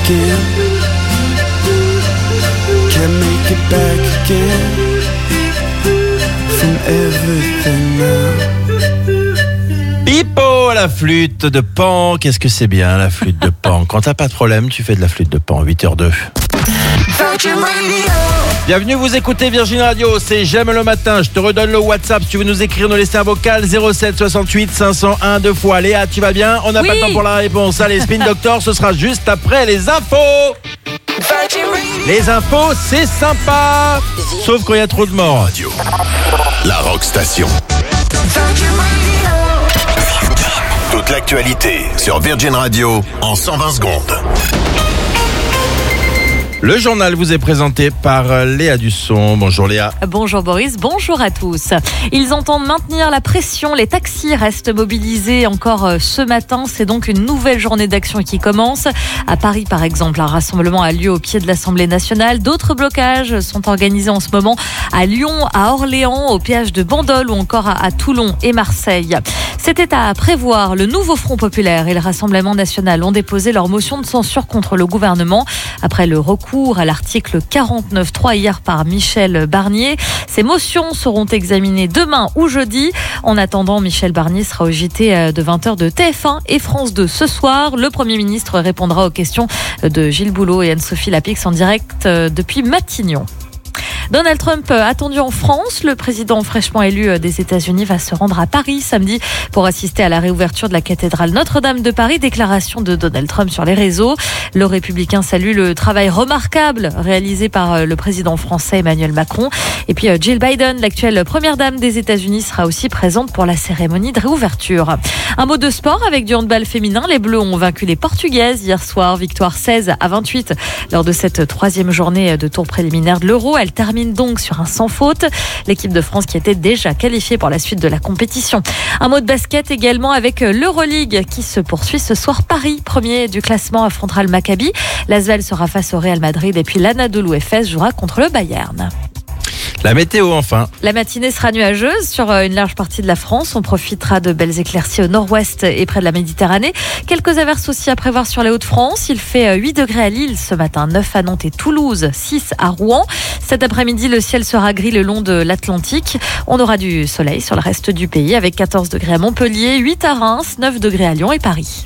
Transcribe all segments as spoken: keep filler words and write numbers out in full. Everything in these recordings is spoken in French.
again. Can't make it back again from everything now. Pipo, la flûte de Pan. Qu'est-ce que c'est bien, la flûte de Pan. Quand t'as pas de problème, tu fais de la flûte de Pan. huit heures deux. Bienvenue, vous écoutez Virgin Radio, c'est J'aime le matin. Je te redonne le WhatsApp si tu veux nous écrire, nous laisser un vocal. Zéro sept soixante-huit cinq cent un deux fois. Léa, tu vas bien? On n'a oui. pas le temps pour la réponse. Allez, Spin Doctor, ce sera juste après les infos. Les infos, c'est sympa, sauf quand il y a trop de morts. Radio, la Rock Station. Toute l'actualité sur Virgin Radio en cent vingt secondes. Le journal vous est présenté par Léa Dusson. Bonjour Léa. Bonjour Boris, bonjour à tous. Ils entendent maintenir la pression. Les taxis restent mobilisés encore ce matin. C'est donc une nouvelle journée d'action qui commence. À Paris par exemple, un rassemblement a lieu au pied de l'Assemblée nationale. D'autres blocages sont organisés en ce moment à Lyon, à Orléans, au péage de Bandol ou encore à, à Toulon et Marseille. C'était à prévoir. Le nouveau Front populaire et le Rassemblement national ont déposé leur motion de censure contre le gouvernement après le recours à l'article quarante-neuf trois hier par Michel Barnier. Ces motions seront examinées demain ou jeudi. En attendant, Michel Barnier sera au J T de vingt heures de T F un et France deux ce soir. Le Premier ministre répondra aux questions de Gilles Boulot et Anne-Sophie Lapix en direct depuis Matignon. Donald Trump attendu en France. Le président fraîchement élu des États-Unis va se rendre à Paris samedi pour assister à la réouverture de la cathédrale Notre-Dame de Paris. Déclaration de Donald Trump sur les réseaux. Le républicain salue le travail remarquable réalisé par le président français Emmanuel Macron. Et puis Jill Biden, l'actuelle première dame des États-Unis, sera aussi présente pour la cérémonie de réouverture. Un mot de sport avec du handball féminin. Les Bleus ont vaincu les Portugaises hier soir. Victoire seize à vingt-huit lors de cette troisième journée de tour préliminaire de l'Euro. Elle termine donc sur un sans faute. L'équipe de France qui était déjà qualifiée pour la suite de la compétition. Un mot de basket également avec l'Euroleague qui se poursuit ce soir. Paris, premier du classement, affrontera le Maccabi. L'Asvel sera face au Real Madrid et puis l'Anadolu Efes jouera contre le Bayern. La météo enfin. La matinée sera nuageuse sur une large partie de la France. On profitera de belles éclaircies au nord-ouest et près de la Méditerranée. Quelques averses aussi à prévoir sur les Hauts-de-France. Il fait huit degrés à Lille ce matin, neuf à Nantes et Toulouse, six à Rouen. Cet après-midi, le ciel sera gris le long de l'Atlantique. On aura du soleil sur le reste du pays avec quatorze degrés à Montpellier, huit à Reims, neuf degrés à Lyon et Paris.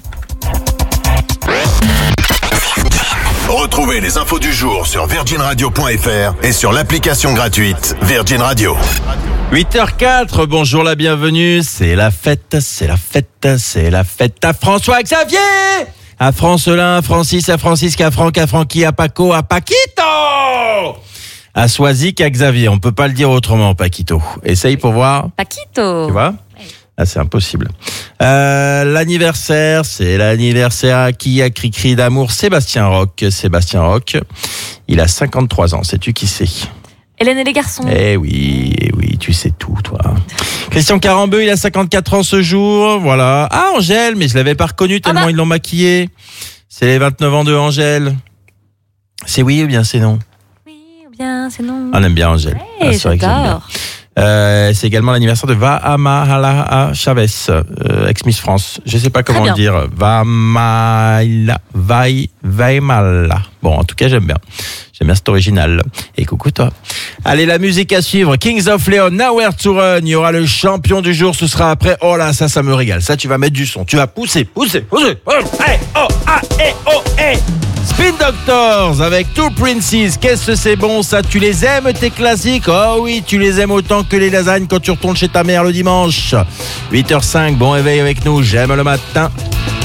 Retrouvez les infos du jour sur virgin radio point f r et sur l'application gratuite Virgin Radio. huit heures quatre, bonjour, la bienvenue. C'est la fête, c'est la fête, c'est la fête à François Xavier, à Francelin, à Francis, à Francisque, à Franck, à Francky, à Paco, à Paquito, à Soisic, à Xavier. On peut pas le dire autrement, Paquito. Essaye pour voir. Paquito. Tu vois ? Ah, c'est impossible. Euh, l'anniversaire, c'est l'anniversaire à qui a cri-cri d'amour Sébastien Roch. Sébastien Roch, il a cinquante-trois ans. Sais-tu qui c'est? Hélène et les garçons. Eh oui, eh oui, tu sais tout, toi. Christian Carambeu, il a cinquante-quatre ans ce jour. Voilà. Ah, Angèle, mais je l'avais pas reconnu tellement ah bah. Ils l'ont maquillé. C'est les vingt-neuf ans de Angèle. C'est oui ou bien c'est non? Oui ou bien c'est non. On aime bien Angèle. Ouais, ah, c'est vrai que j'aime bien. Euh, c'est également l'anniversaire de Vahamahala Chavez, euh, ex-Miss France. Je sais pas comment le dire. Vahamahala, Vai, Vaimala. Bon, en tout cas, j'aime bien. J'aime bien cet original. Et coucou toi. Allez, la musique à suivre. Kings of Leon, Nowhere to Run. Il y aura le champion du jour. Ce sera après. Oh là, ça, ça me régale. Ça, tu vas mettre du son. Tu vas pousser, pousser, pousser. Oh, hey, oh, ah, hey, oh, hey. Spin Doctors avec Two Princes. Qu'est-ce que c'est bon ça? Tu les aimes tes classiques? Oh oui, tu les aimes autant que les lasagnes quand tu retournes chez ta mère le dimanche. huit heures cinq, bon réveil avec nous. J'aime le matin.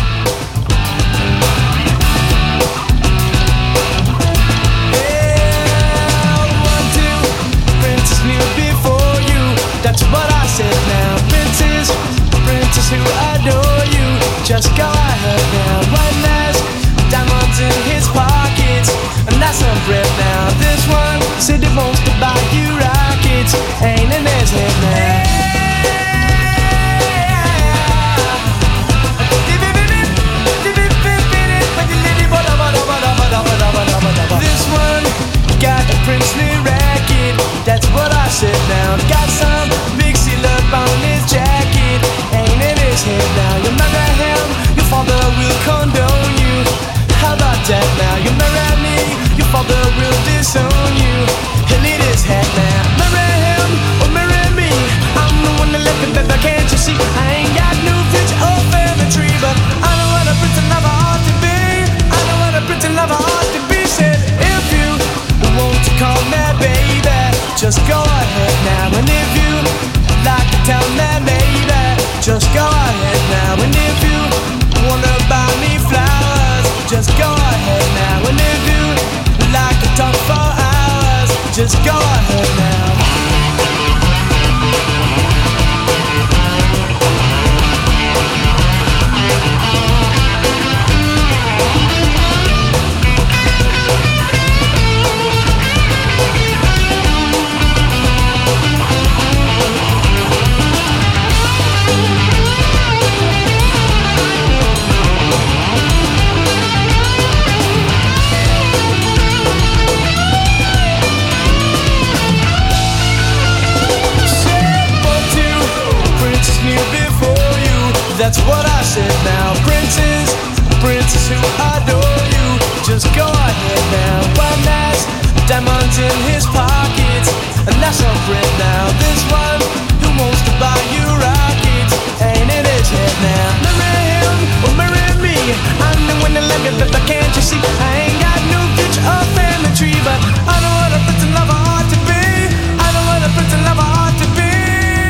Just go ahead now, one last diamonds in his pockets, and that's some bread now. This one said he wants to buy you rockets, ain't in his head now. Give him just go ahead now. And if you like to tell me, maybe, just go ahead now. And if you wanna buy me flowers, just go ahead now. And if you like to talk for hours, just go ahead now. That's what I said now. Princes, princes who adore you, just go ahead now. One has diamonds in his pockets, and that's a friend now. This one who wants to buy you rockets, ain't in his head now. Marry him or marry me, I'm the one that let me, but can't you see? I ain't got no future or family tree, but I know what a prince and lover ought to be. I know what a prince and lover ought to be.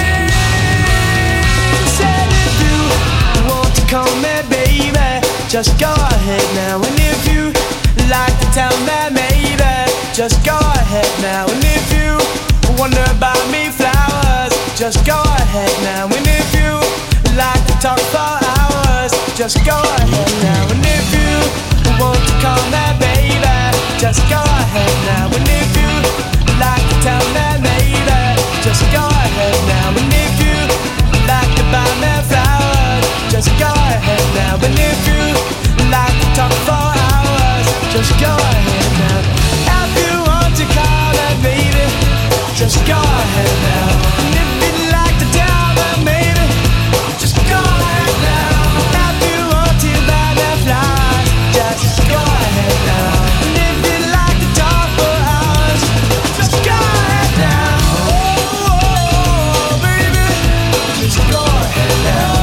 Call me baby, just go ahead now. And if you like to tell me maybe, just go ahead now. And if you wonder about me flowers, just go ahead now. And if you like to talk for hours, just go ahead now. And if you want to call me baby, just go ahead now. And if you like to tell me maybe, just go ahead now. And if you like to buy me flowers, just go ahead now. And if you like to talk for hours, just go ahead now. If you want to call me baby, just go ahead now. And if you'd like to tell me maybe, just go ahead now. If you want to buy me flowers, just go ahead now. And if you'd like to talk for hours, just go ahead now. Oh, oh, oh baby, just go ahead now.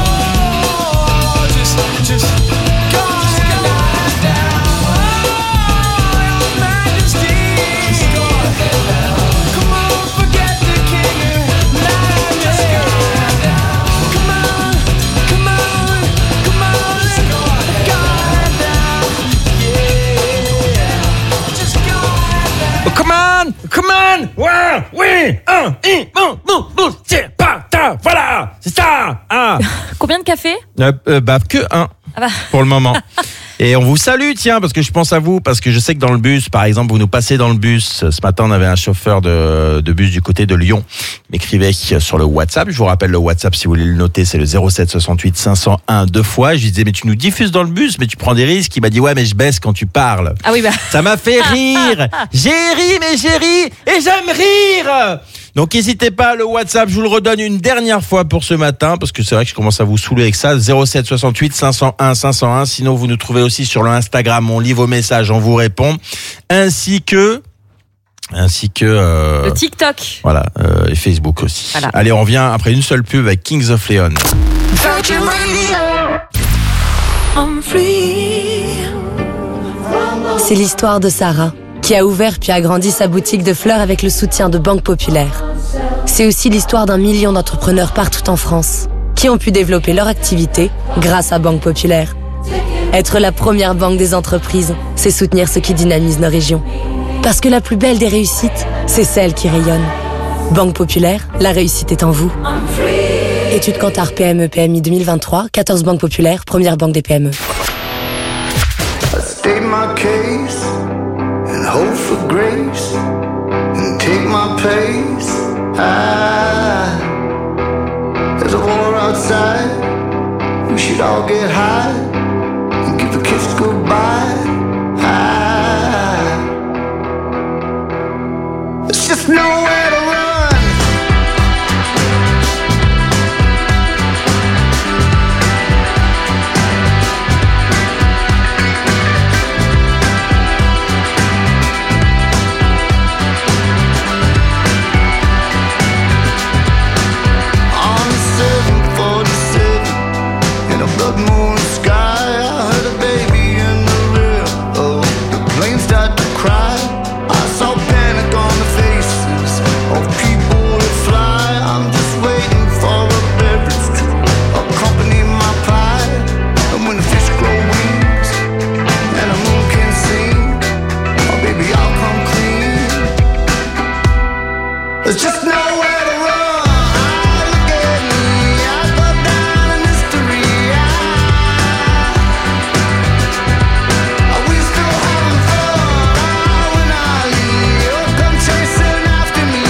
Just go ahead now, oh, your majesty. Just go ahead now. Come on, forget the king and let just go ahead now. Come on, come on, come on, just go ahead, go ahead now. Yeah, just go ahead now. Oh, come on, come on. Ouais, oui, un, un, un, un, un, c'est pas ta, voilà, c'est ça. Un. Combien de café? Euh, euh, bah que un. Ah bah. Pour le moment. Et on vous salue, tiens, parce que je pense à vous, parce que je sais que dans le bus, par exemple, vous nous passez dans le bus. Ce matin, on avait un chauffeur de, de bus du côté de Lyon qui m'écrivait sur le WhatsApp. Je vous rappelle le WhatsApp, si vous voulez le noter, c'est le zéro sept soixante-huit cinq cent un deux fois. Je lui disais, mais tu nous diffuses dans le bus, mais tu prends des risques. Il m'a dit, ouais, mais je baisse quand tu parles. Ah oui, bah. Ça m'a fait rire. J'ai ri, mais j'ai ri, et j'aime rire. Donc n'hésitez pas, le WhatsApp, je vous le redonne une dernière fois pour ce matin, parce que c'est vrai que je commence à vous saouler avec ça, zéro sept soixante-huit cinq cent un cinq cent un. Sinon, vous nous trouvez aussi sur le Instagram, on lit vos messages, on vous répond, ainsi que... ainsi que... Euh, le TikTok. Voilà, euh, et Facebook aussi. Voilà. Allez, on revient après une seule pub avec Kings of Leon. C'est l'histoire de Sarah, qui a ouvert puis agrandi sa boutique de fleurs avec le soutien de Banque Populaire. C'est aussi l'histoire d'un million d'entrepreneurs partout en France, qui ont pu développer leur activité grâce à Banque Populaire. Être la première banque des entreprises, c'est soutenir ce qui dynamise nos régions. Parce que la plus belle des réussites, c'est celle qui rayonne. Banque Populaire, la réussite est en vous. Étude Kantar P M E P M I deux mille vingt-trois, quatorze Banque Populaire, première banque des P M E. State my case and hope for grace and take my pace. Ah, there's a war outside. We should all get high and give a kiss goodbye. Ah, there's just nowhere to run. Blood moon sky, I heard a baby in the river. There's just nowhere to run. Ah, look at me, I go down in history. Ah, we still having fun. Ah, when I leave, you'll come chasing after me.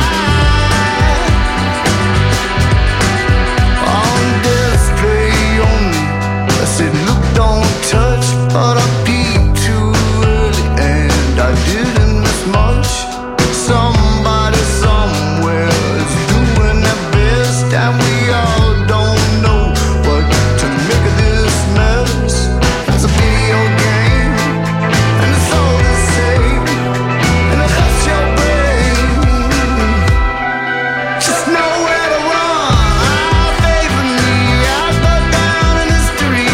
Ah, on display only. I said, look, don't touch, but I peeked too early and I didn't miss much. Somebody somewhere is doing their best, and we all don't know what to make of this mess. It's a video game, and it's all the same, and it hurts your brain. Just nowhere to run. Ah, favor me, I go down in history.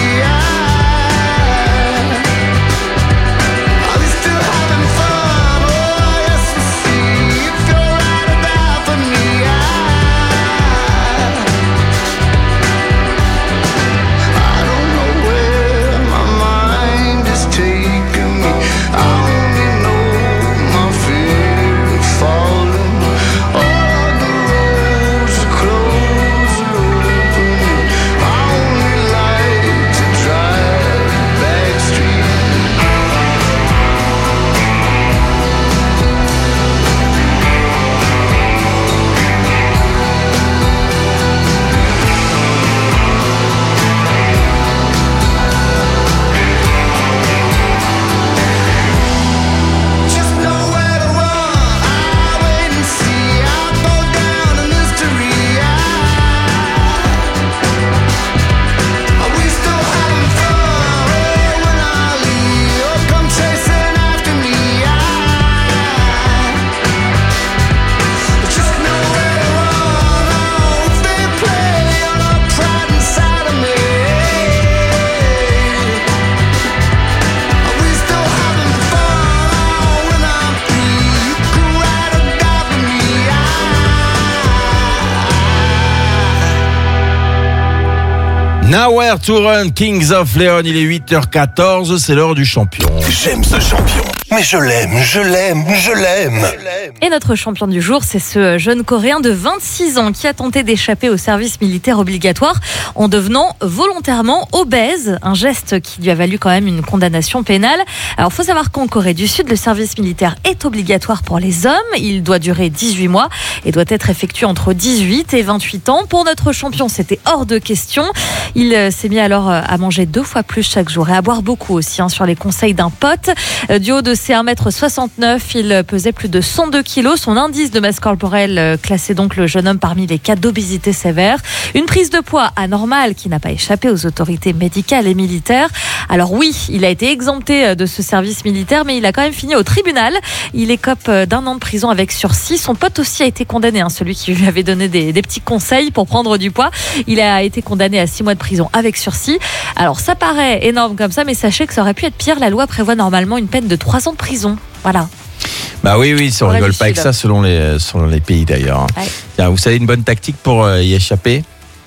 Are we still having fun? Oh, yes, we see. If you're right or die for me, I don't know where my mind is taking me. I only know my fear of falling. All the roads are closed and open. I only like to drive back streets. Just nowhere to run. I wait and see. I go down in history. Are we still having fun? Oh, when I leave, you'll come chasing after me. Just nowhere to run. Oh, if they play on the pride inside of me. Are we still having fun? Oh, when I'm free, you can ride or die for me. Nowhere to Run, Kings of Leon, il est huit heures quatorze, c'est l'heure du champion. J'aime ce champion, mais je l'aime, je l'aime, je l'aime. Et notre champion du jour, c'est ce jeune Coréen de vingt-six ans qui a tenté d'échapper au service militaire obligatoire en devenant volontairement obèse, un geste qui lui a valu quand même une condamnation pénale. Alors, il faut savoir qu'en Corée du Sud, le service militaire est obligatoire pour les hommes. Il doit durer dix-huit mois et doit être effectué entre dix-huit et vingt-huit ans. Pour notre champion, c'était hors de question. Il euh, s'est mis alors euh, à manger deux fois plus chaque jour et à boire beaucoup aussi, hein, sur les conseils d'un pote. Euh, du haut de ses un mètre soixante-neuf, il pesait plus de cent deux kilos. Son indice de masse corporelle euh, classait donc le jeune homme parmi les cas d'obésité sévère. Une prise de poids anormale qui n'a pas échappé aux autorités médicales et militaires. Alors oui, il a été exempté de ce service militaire, mais il a quand même fini au tribunal. Il écope d'un an de prison avec sursis. Son pote aussi a été condamné, hein, celui qui lui avait donné des, des petits conseils pour prendre du poids. Il a été condamné à six mois de prison avec sursis. Alors ça paraît énorme comme ça, mais sachez que ça aurait pu être pire. La loi prévoit normalement une peine de trois ans de prison. Voilà. Bah oui, oui, on rigole pas avec ça selon les, selon les pays d'ailleurs. Ouais. Tiens, vous savez une bonne tactique pour euh, y échapper?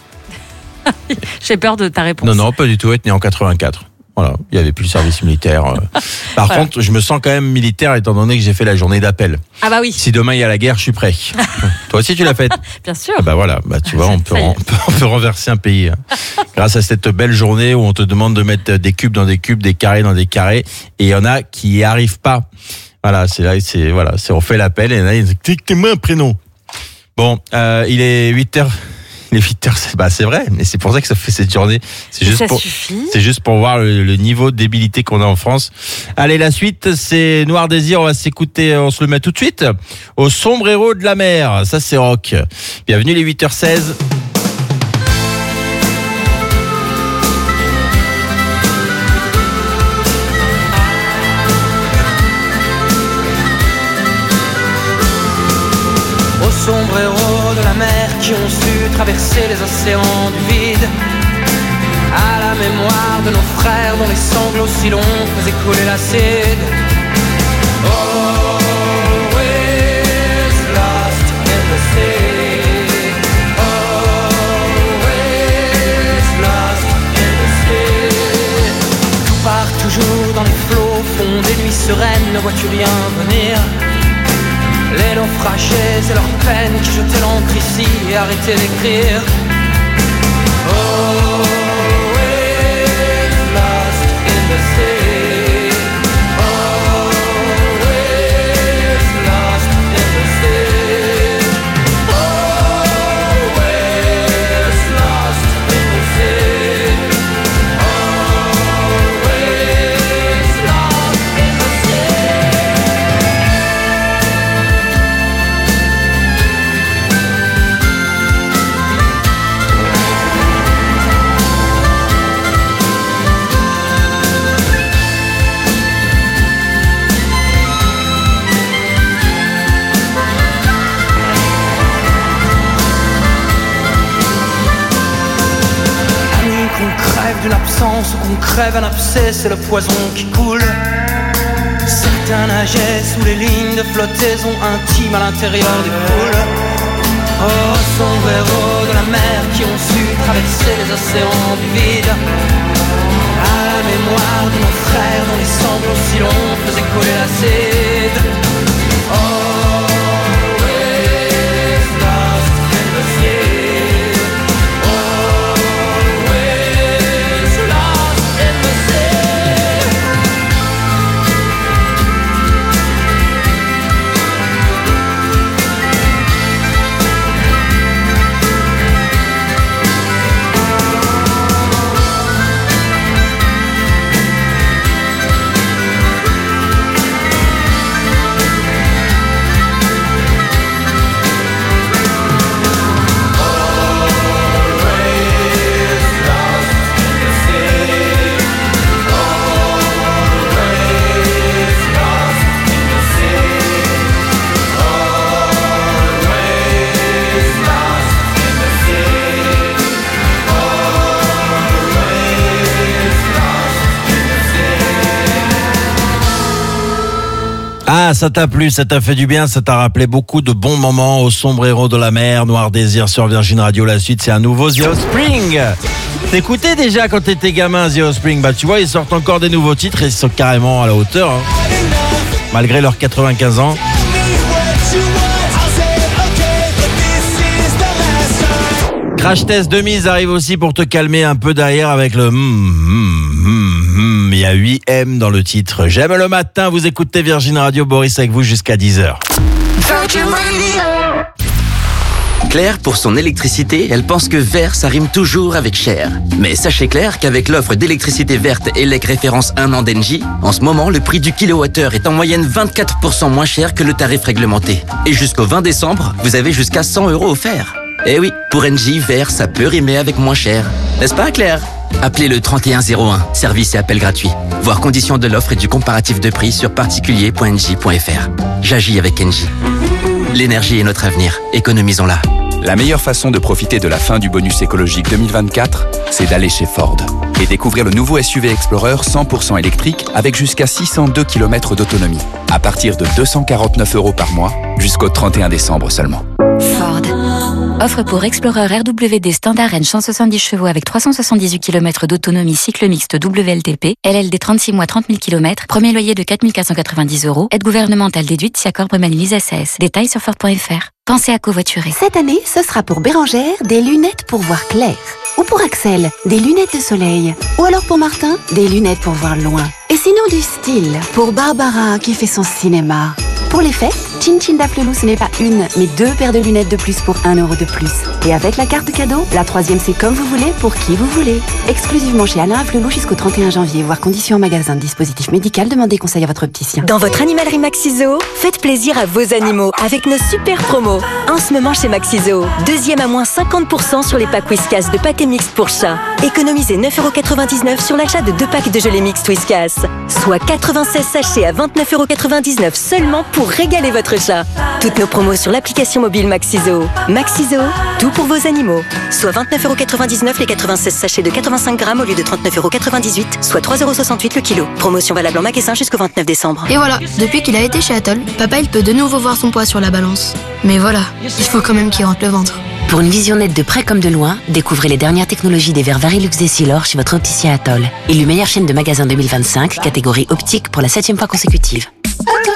J'ai peur de ta réponse. Non, non, pas du tout. Être né en quatre-vingt-quatre. Voilà, il n'y avait plus le service militaire. Par voilà. contre, je me sens quand même militaire étant donné que j'ai fait la journée d'appel. Ah bah oui. Si demain il y a la guerre, je suis prêt. Toi aussi, tu l'as faite? Bien sûr. Ah bah voilà, bah tu vois, on peut, on peut, on peut renverser un pays grâce à cette belle journée où on te demande de mettre des cubes dans des cubes, des carrés dans des carrés, et il y en a qui n'y arrivent pas. Voilà, c'est là, c'est voilà, c'est on fait l'appel et il y en a, ils disent dictez-moi un prénom. Bon, euh, il est huit heures. Les huit heures, c'est, bah, c'est vrai, mais c'est pour ça que ça fait cette journée. C'est juste, pour, c'est juste pour voir le, le niveau de débilité qu'on a en France. Allez, la suite, c'est Noir Désir. On va s'écouter, on se le met tout de suite. Au sombrero de la mer. Ça, c'est rock. Bienvenue les huit heures seize. Au sombrero de la mer qui ont su traverser les océans du vide, à la mémoire de nos frères dont les sanglots si longs faisaient couler l'acide. Always lost in the sea. Always lost in the sea. Tout part toujours dans les flots, fond des nuits sereines, ne vois-tu rien venir? Les les naufragés et leurs peines qui jetaient l'encre ici et arrêtaient d'écrire. Always lost in the sea. Always lost in the sea. Always lost in the sea. Always lost in the d'une absence ou qu'on crève un abcès, c'est le poison qui coule. Certains nageaient sous les lignes de flottaison intime à l'intérieur des poules. Oh, sombres héros de la mer qui ont su traverser les océans du vide. À la mémoire de nos frères dont les sanglots si longs faisaient couler l'acide. Always lost in the sea. Ah, ça t'a plu, ça t'a fait du bien, ça t'a rappelé beaucoup de bons moments au sombrero de la mer, Noir Désir sur Virgin Radio. La suite, c'est un nouveau The Offspring. T'écoutais déjà quand t'étais gamin The Offspring? Bah tu vois, ils sortent encore des nouveaux titres et ils sont carrément à la hauteur, hein. Malgré leurs quatre-vingt-quinze ans. Crash Test de mise arrive aussi pour te calmer un peu derrière avec le mm, mm, mm, mm. Il y a huit M dans le titre. J'aime le matin, vous écoutez Virgin Radio, Boris avec vous jusqu'à dix heures. Claire, pour son électricité, elle pense que vert, ça rime toujours avec cher. Mais sachez Claire qu'avec l'offre d'électricité verte E L E C référence un an d'Engie, en ce moment, le prix du kilowattheure est en moyenne vingt-quatre pour cent moins cher que le tarif réglementé. Et jusqu'au vingt décembre, vous avez jusqu'à cent euros offerts. Eh oui, pour Engie, vert, ça peut rimer avec moins cher. N'est-ce pas, Claire? Appelez le trente et un zéro un, service et appel gratuit. Voir conditions de l'offre et du comparatif de prix sur particulier point engie point f r. J'agis avec Engie. L'énergie est notre avenir, économisons-la. La meilleure façon de profiter de la fin du bonus écologique deux mille vingt-quatre, c'est d'aller chez Ford et découvrir le nouveau S U V Explorer cent pour cent électrique avec jusqu'à six cent deux kilomètres d'autonomie, à partir de deux cent quarante-neuf euros par mois, jusqu'au trente et un décembre seulement. Ford. Offre pour Explorer R W D Standard Range cent soixante-dix chevaux avec trois cent soixante-dix-huit kilomètres d'autonomie cycle mixte W L T P, L L D trente-six mois trente mille kilomètres, premier loyer de quatre mille quatre cent quatre-vingt-dix euros, aide gouvernementale déduite si accord Bremen-Lise S A S. Détails sur Ford point f r. Pensez à covoiturer. Cette année, ce sera pour Bérangère des lunettes pour voir clair. Ou pour Axel, des lunettes de soleil. Ou alors pour Martin, des lunettes pour voir loin. Et sinon du style, pour Barbara qui fait son cinéma. Pour les fêtes, Chin Chin d'Afflelou, ce n'est pas une, mais deux paires de lunettes de plus pour un euro de plus. Et avec la carte cadeau, la troisième c'est comme vous voulez, pour qui vous voulez. Exclusivement chez Alain Afflelou jusqu'au trente et un janvier. Voir conditions en magasin. Dispositif médical, demandez conseil à votre opticien. Dans votre animalerie Maxizo, faites plaisir à vos animaux avec nos super promos. En ce moment chez Maxizo, deuxième à moins cinquante pour cent sur les packs Whiskas de pâté mixte pour chat. Économisez neuf euros quatre-vingt-dix-neuf sur l'achat de deux packs de gelée mixte Whiskas. Soit quatre-vingt-seize sachets à vingt-neuf euros quatre-vingt-dix-neuf seulement pour régaler votre chat. Toutes nos promos sur l'application mobile Maxizo. Maxizo, tout pour vos animaux. Soit vingt-neuf euros quatre-vingt-dix-neuf les quatre-vingt-seize sachets de quatre-vingt-cinq grammes au lieu de trente-neuf euros quatre-vingt-dix-huit, soit trois euros soixante-huit le kilo. Promotion valable en magasin jusqu'au vingt-neuf décembre. Et voilà, depuis qu'il a été chez Atoll, papa il peut de nouveau voir son poids sur la balance. Mais voilà, il faut quand même qu'il rentre le ventre. Pour une vision nette de près comme de loin, découvrez les dernières technologies des verres Varilux Essilor chez votre opticien Atoll. Élu meilleure chaîne de magasins deux mille vingt-cinq, catégorie optique pour la septième fois consécutive. Atoll.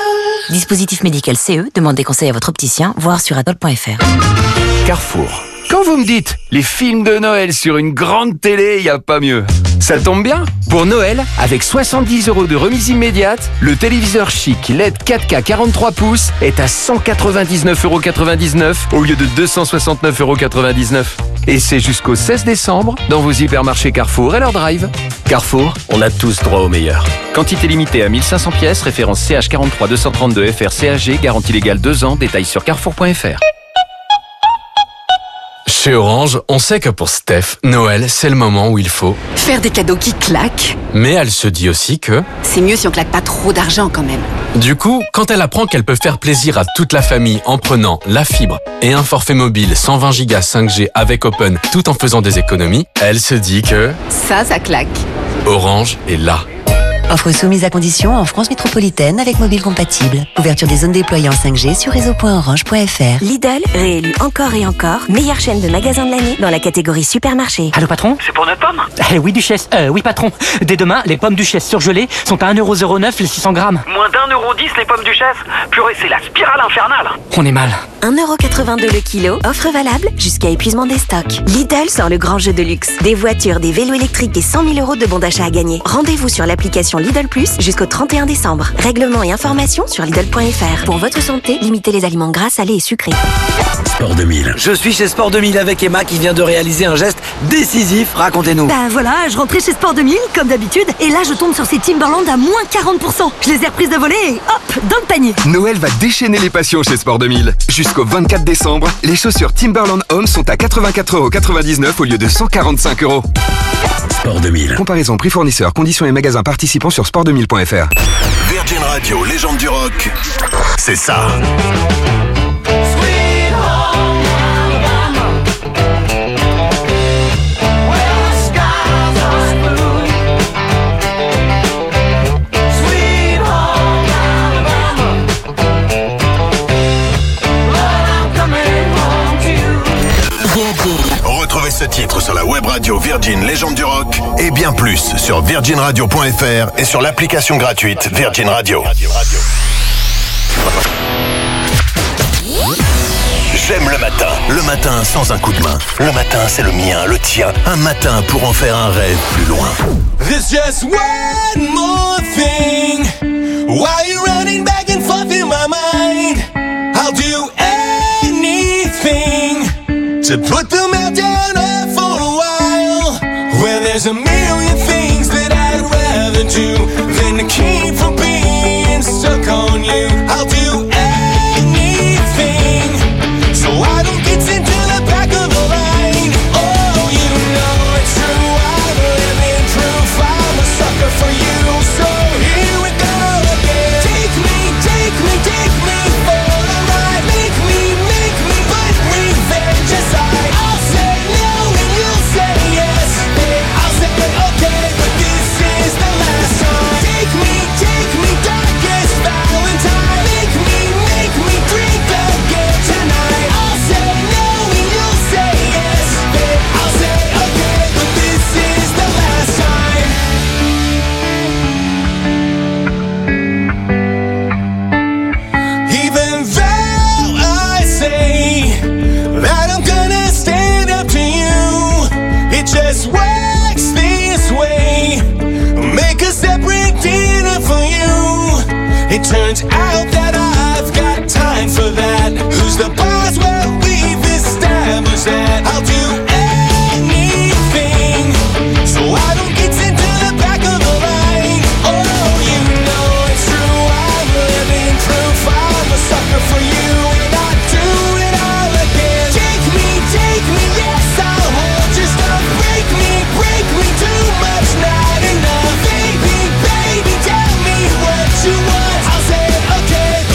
Dispositif médical C E, demandez conseil à votre opticien, voire sur atoll point f r. Carrefour. Quand vous me dites les films de Noël sur une grande télé, y a pas mieux. Ça tombe bien. Pour Noël, avec soixante-dix euros de remise immédiate, le téléviseur chic L E D quatre K quarante-trois pouces est à cent quatre-vingt-dix-neuf euros quatre-vingt-dix-neuf au lieu de deux cent soixante-neuf euros quatre-vingt-dix-neuf. Et c'est jusqu'au seize décembre dans vos hypermarchés Carrefour et leur drive. Carrefour, on a tous droit au meilleur. Quantité limitée à mille cinq cents pièces, référence C H quarante-trois deux cent trente-deux F R C A G, garantie légale deux ans, détails sur carrefour point f r. Chez Orange, on sait que pour Steph, Noël, c'est le moment où il faut faire des cadeaux qui claquent. Mais elle se dit aussi que c'est mieux si on claque pas trop d'argent quand même. Du coup, quand elle apprend qu'elle peut faire plaisir à toute la famille en prenant la fibre et un forfait mobile cent vingt gigas cinq G avec Open tout en faisant des économies, elle se dit que ça, ça claque. Orange est là. Offre soumise à condition en France métropolitaine avec mobile compatible. Ouverture des zones déployées en cinq G sur réseau point orange point f r. Lidl, réélu encore et encore, meilleure chaîne de magasins de l'année dans la catégorie supermarché. Allô patron? C'est pour notre pomme? Eh oui Duchesse, euh, oui patron. Dès demain, les pommes Duchesse surgelées sont à un euro zéro neuf les six cents grammes. Moins d'un euro dix les pommes Duchesse? Purée, c'est la spirale infernale. On est mal. un euro quatre-vingt-deux le kilo, offre valable jusqu'à épuisement des stocks. Lidl sort le grand jeu de luxe. Des voitures, des vélos électriques et cent mille euros de bons d'achat à gagner. Rendez-vous sur l'application Lidl Plus jusqu'au trente et un décembre. Règlement et informations sur Lidl point f r. Pour votre santé, limitez les aliments gras, salés et sucrés. Sport deux mille. Je suis chez Sport deux mille avec Emma qui vient de réaliser un geste décisif. Racontez-nous. Ben voilà, je rentrais chez Sport deux mille, comme d'habitude, et là je tombe sur ces Timberland à moins quarante pour cent. Je les ai reprises de voler et hop, dans le panier. Noël va déchaîner les passions chez Sport deux mille. Jusqu'au vingt-quatre décembre, les chaussures Timberland Home sont à quatre-vingt-quatre euros quatre-vingt-dix-neuf au lieu de cent quarante-cinq euros. Sport deux mille. Comparaison prix fournisseur, conditions et magasins participants sur sport deux mille point f r. Virgin Radio, légende du rock, c'est ça. Retrouvez ce titre sur la web radio Virgin Légende du Rock et bien plus sur virgin radio point f r et sur l'application gratuite Virgin Radio. J'aime le matin. Le matin sans un coup de main. Le matin, c'est le mien, le tien. Un matin pour en faire un rêve plus loin. There's just one more thing. While you're running back and forth in my mind, I'll do anything to put the meltdown off for a while. Well, there's a million things that I'd rather do than to keep from being stuck on you. I'll do anything so I don't get sent to the back of the line. Oh, you know it's true, I'm living proof. I'm a sucker for you, so here we go again. Take me, take me, take me for a ride. Make me, make me, put revenge aside. I'll say no and you'll say yes. I'll say okay, but this is the last time. Take me, take me, darkest Valentine. Make me, make me drink again tonight. I'll say no and you'll say yes. I'll say okay, but this is the last time. Even though I say that I'm gonna stand up to you, it just works this way. Make a separate dinner for you. It turns out that I've got time for that. Who's the boss? Well, we've established that. I'll do anything so I don't get sent to the back of the line. Oh, you know it's true, I'm living proof. I'm a sucker for you and I do it all again. Take me, take me, yes, I'll hold your stuff. Break me, break me, too much, not enough. Baby, baby, tell me what you want. I'll say okay,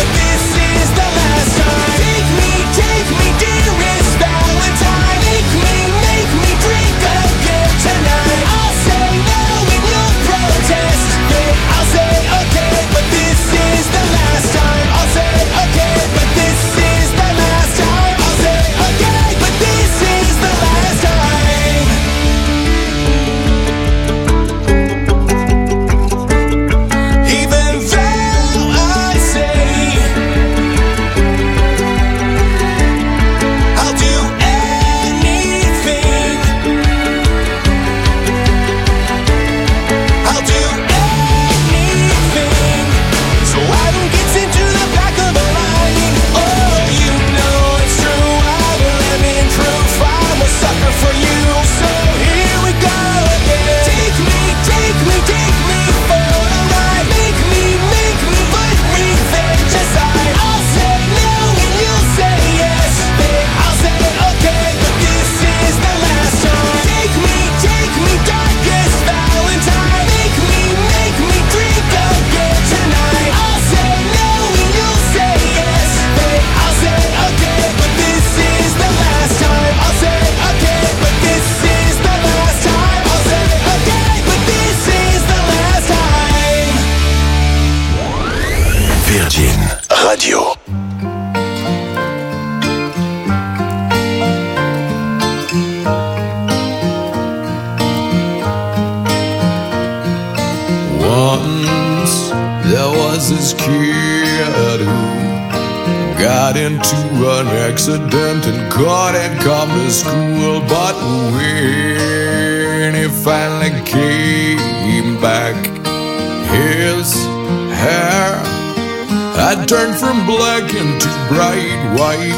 got into an accident and couldn't come to school. But when he finally came back, his hair had turned from black into bright white.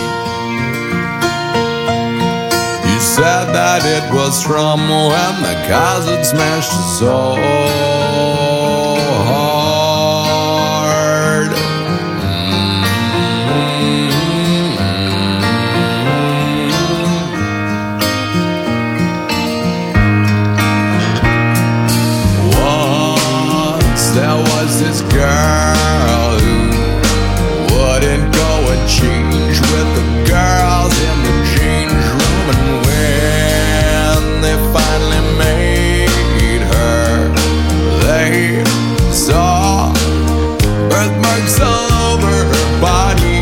He said that it was from when the cars had smashed his soul hard. Once there was this girl who wouldn't go and change with the girls in the change room, and when they finally made her, they saw birthmarks all over her body.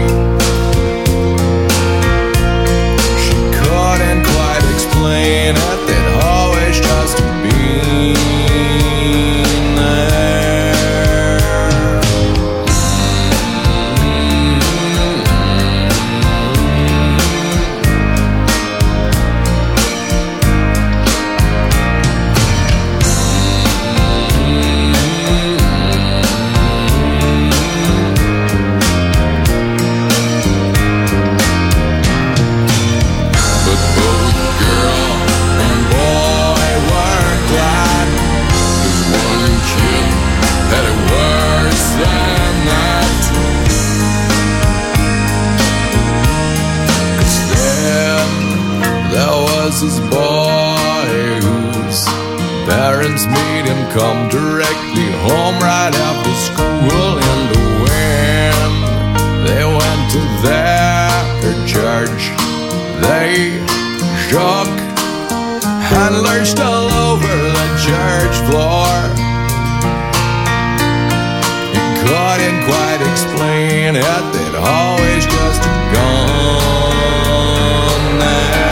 She couldn't quite explain it, they'd always just been there. But both girl and boy were glad, 'cause one kid had it worse than that. 'Cause then there was this boy whose parents made him come directly home right after school, and when they went to their church, they shook and lurched all over the church floor. He couldn't quite explain it, they'd always just gone there.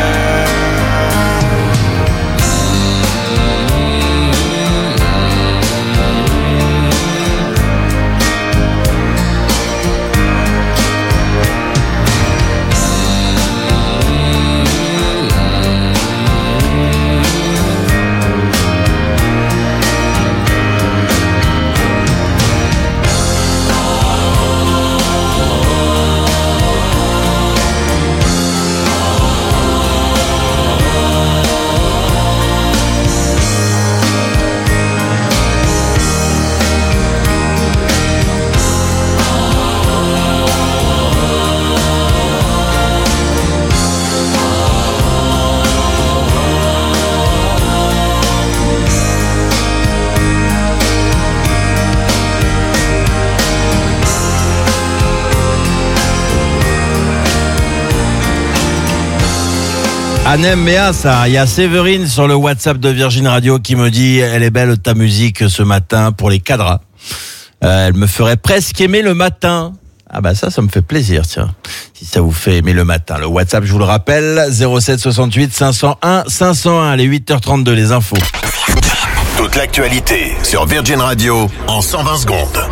Anne aime bien ça. Il y a Séverine sur le WhatsApp de Virgin Radio qui me dit « Elle est belle ta musique ce matin pour les cadras. Euh, elle me ferait presque aimer le matin. » Ah bah ça, ça me fait plaisir, tiens. Si ça vous fait aimer le matin. Le WhatsApp, je vous le rappelle, zéro sept soixante-huit cinq cent un cinq cent un. Les huit heures trente-deux, les infos. Toute l'actualité sur Virgin Radio en cent vingt secondes.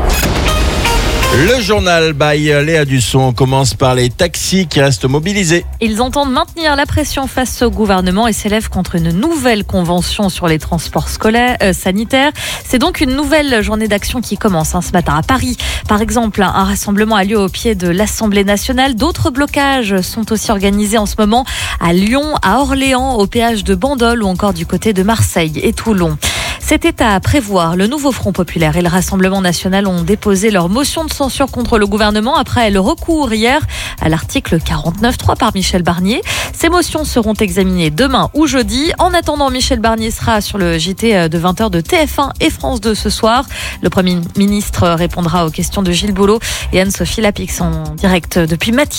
Le journal by Léa Dusson commence par les taxis qui restent mobilisés. Ils entendent maintenir la pression face au gouvernement et s'élèvent contre une nouvelle convention sur les transports scolaires euh, sanitaires. C'est donc une nouvelle journée d'action qui commence hein, ce matin à Paris. Par exemple, un rassemblement a lieu au pied de l'Assemblée nationale. D'autres blocages sont aussi organisés en ce moment à Lyon, à Orléans, au péage de Bandol ou encore du côté de Marseille et Toulon. C'était à prévoir. Le nouveau Front populaire et le Rassemblement national ont déposé leur motion de censure contre le gouvernement après le recours hier à l'article quarante-neuf trois par Michel Barnier. Ces motions seront examinées demain ou jeudi. En attendant, Michel Barnier sera sur le J T de vingt heures de T F un et France deux ce soir. Le Premier ministre répondra aux questions de Gilles Boulot et Anne-Sophie Lapix en direct depuis Matignon.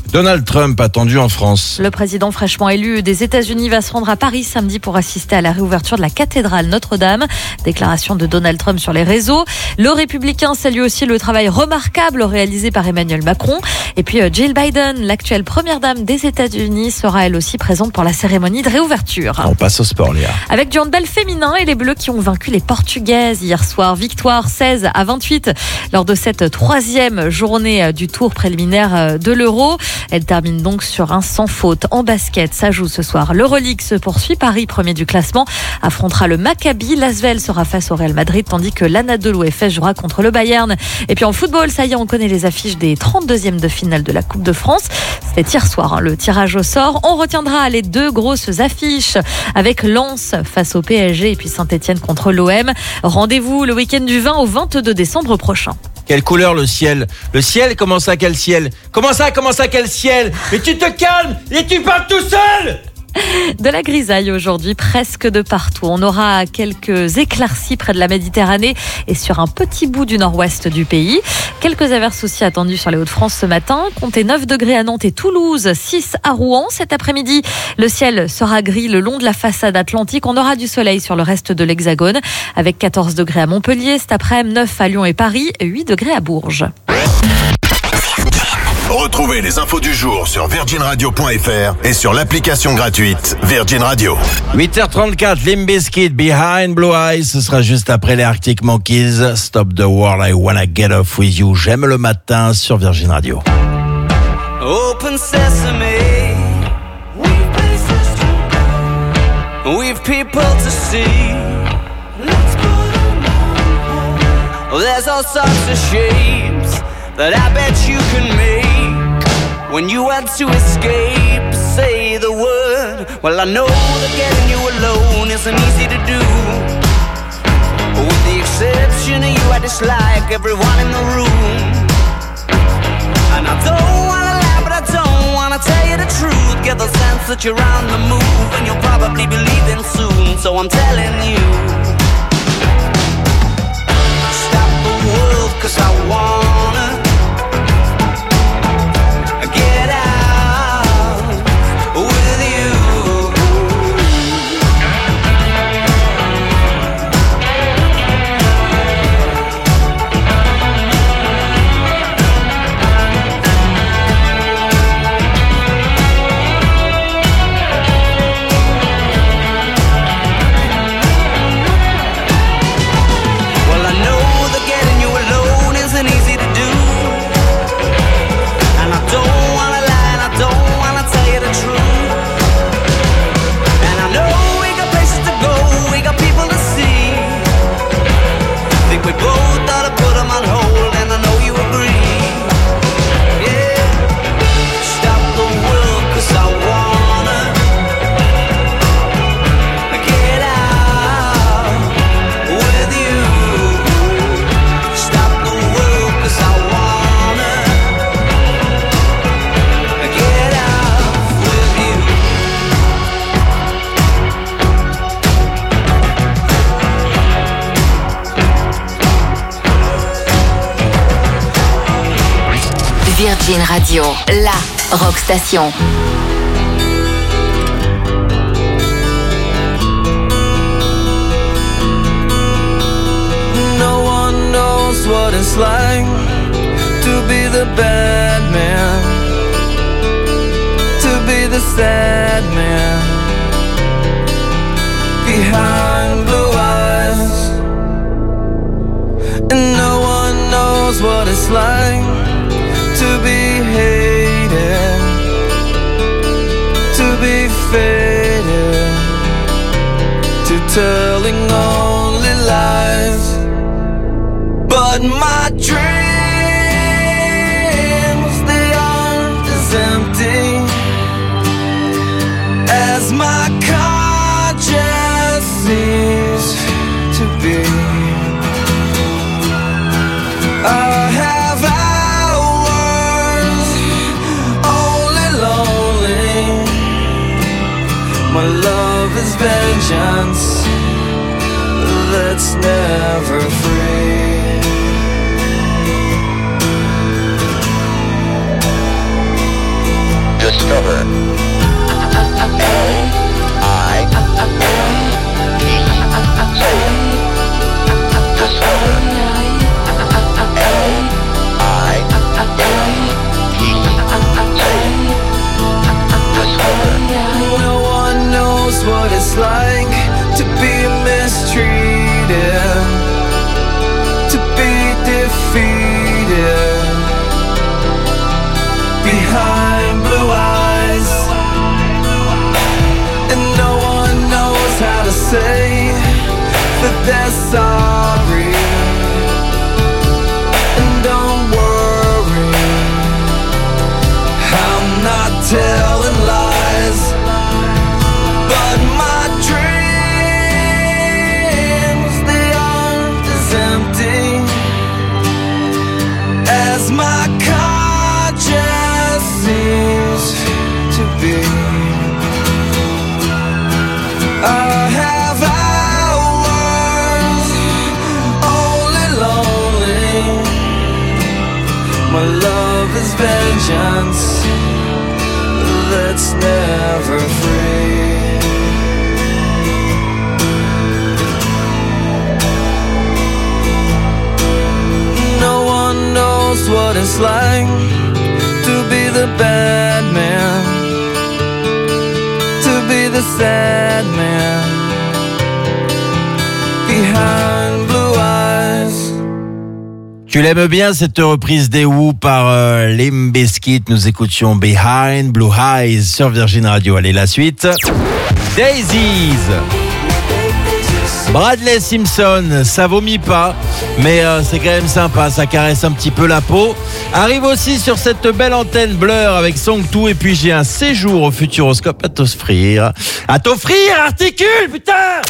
Donald Trump attendu en France. Le président fraîchement élu des États-Unis va se rendre à Paris samedi pour assister à la réouverture de la cathédrale Notre-Dame. Déclaration de Donald Trump sur les réseaux. Le républicain salue aussi le travail remarquable réalisé par Emmanuel Macron. Et puis Jill Biden, l'actuelle première dame des États-Unis, sera elle aussi présente pour la cérémonie de réouverture. On passe au sport, Léa. Avec du handball féminin et les Bleus qui ont vaincu les Portugaises hier soir. Victoire seize à vingt-huit lors de cette troisième journée du tour préliminaire de l'Euro. Elle termine donc sur un sans faute. En basket, ça joue ce soir. L'Euroleague se poursuit. Paris, premier du classement, affrontera le Maccabi. L'Asvel sera face au Real Madrid, tandis que l'Anadolu Efes jouera contre le Bayern. Et puis en football, ça y est, on connaît les affiches des trente-deuxièmes de finale de la Coupe de France. C'était hier soir, hein, le tirage au sort. On retiendra les deux grosses affiches avec Lens face au P S G et puis Saint-Etienne contre l'O M. Rendez-vous le week-end du vingt au vingt-deux décembre prochain. Quelle couleur le ciel? Le ciel, comment ça, quel ciel? Comment ça, comment ça, quel ciel? Mais tu te calmes et tu parles tout seul! De la grisaille aujourd'hui, presque de partout. On aura quelques éclaircies près de la Méditerranée et sur un petit bout du nord-ouest du pays. Quelques averses aussi attendues sur les Hauts-de-France ce matin. Comptez neuf degrés à Nantes et Toulouse, six à Rouen. Cet après-midi, le ciel sera gris le long de la façade atlantique. On aura du soleil sur le reste de l'Hexagone avec quatorze degrés à Montpellier. Cet après-midi, neuf à Lyon et Paris, huit degrés à Bourges. Retrouvez les infos du jour sur virgin radio point f r et sur l'application gratuite Virgin Radio. huit heures trente-quatre, Limp Bizkit, Behind Blue Eyes. Ce sera juste après les Arctic Monkeys. Stop the world, I wanna get off with you. J'aime le matin sur Virgin Radio. Open sesame, we've places to go, we've people to see. Let's put them on. There's all sorts of shapes that I bet you can make when you want to escape. Say the word. Well, I know that getting you alone isn't easy to do. With the exception of you, I dislike everyone in the room. And I don't wanna lie, but I don't wanna tell you the truth. Get the sense that you're on the move and you'll probably be leaving soon. So I'm telling you, stop the world, 'cause I wanna get out with you. Well, I know that getting you alone isn't easy to do. And I don't wanna lie, and I don't wanna tell you the truth. And I know we got places to go, we got people to see. Think we both ought to put them on hold, and I know you agree. Yeah, stop the world, 'cause I wanna get out with you. Stop the world, 'cause I wanna get out with you. Virgin Radio, la rock station. No one knows what it's like to be the bad man, to be the sad man behind blue eyes. And no one knows what it's like to be hated, to be faded, to telling only lies. But my dreams, they aren't as empty as my conscience seems to be. I have hours only lonely. My love is vengeance that's never free. like to be mistreated, to be defeated behind blue eyes, and no one knows how to say that they're sorry. And don't worry, I'm not telling lies, but my dreams, they aren't as empty as my conscience seems to be. I have hours only lonely. My love is vengeance that's never free. No one knows what it's like to be the bad man, to be the sad man behind blue eyes. Tu l'aimes bien cette reprise des Who par euh, Limp Bizkit. Nous écoutions Behind Blue Eyes sur Virgin Radio. Allez, la suite. Daisies. Bradley Simpson, ça vomit pas, mais euh, c'est quand même sympa, ça caresse un petit peu la peau. Arrive aussi sur cette belle antenne Blur avec Song deux, et puis j'ai un séjour au Futuroscope à t'offrir. À t'offrir, articule, putain!